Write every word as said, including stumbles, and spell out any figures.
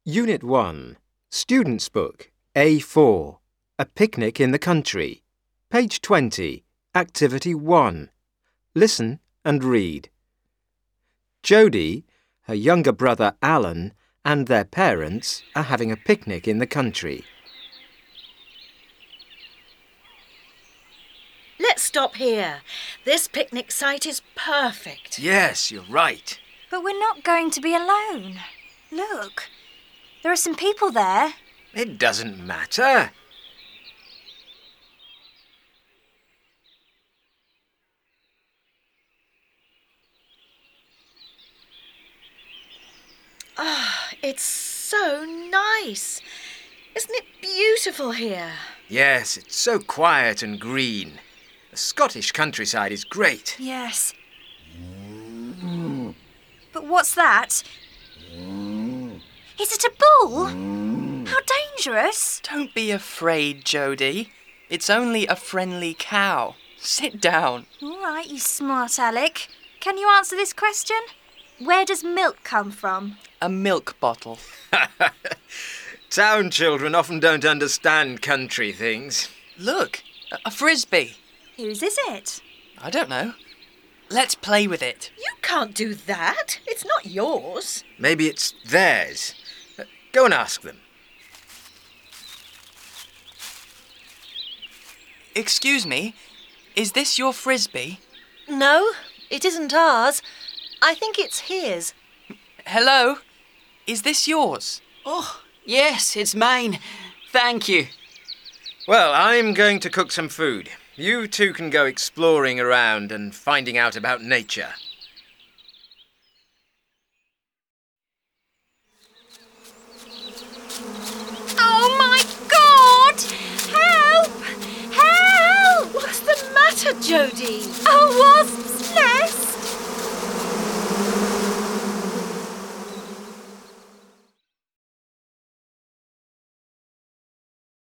Unit one, Student's Book, A four, A Picnic in the Country. Page twenty, Activity one. Listen and read. Jodie, her younger brother Alan, and their parents are having a picnic in the country. Let's stop here. This picnic site is perfect. Yes, you're right. But we're not going to be alone. Look, there are some people there. It doesn't matter. Ah, oh, it's so nice. Isn't it beautiful here? Yes, it's so quiet and green. The Scottish countryside is great. Yes. But what's that? Is it a bull? How dangerous. Don't be afraid, Jodie. It's only a friendly cow. Sit down. All right, you smart Alec. Can you answer this question? Where does milk come from? A milk bottle. Town children often don't understand country things. Look, a, a frisbee. Whose is it? I don't know. Let's play with it. You can't do that. It's not yours. Maybe it's theirs. Uh, Go and ask them. Excuse me, is this your frisbee? No, it isn't ours. I think it's his. Hello? Is this yours? Oh, yes, it's mine. Thank you. Well, I'm going to cook some food. You two can go exploring around and finding out about nature. Oh, my God! Help! Help! What's the matter, Jodie? A wasp's nest!